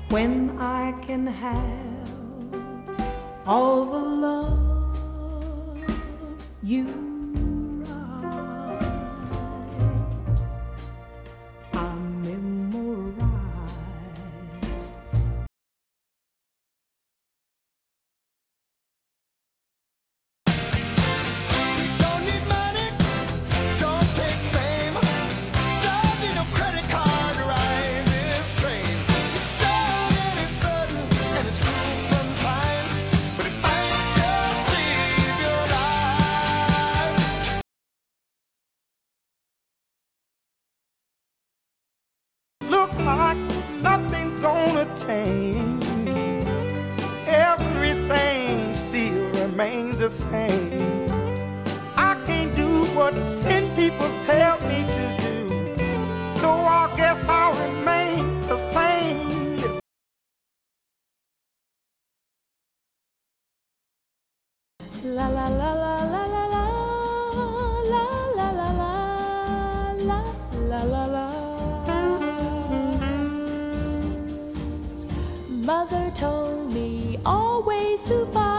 when I can have all the love you write. I memorize Don't need money, don't take fame, don't need no credit card to ride this train. It's strong and it's sudden and it's cruel sometimes, but it might just save your life. Look like nothing's gonna change. Everything still remains the same. I can't do what 10 people tell me to do, so I guess I'll remain the same. Yes. La la la la la la la la la la la la la la la. Mother told me always to find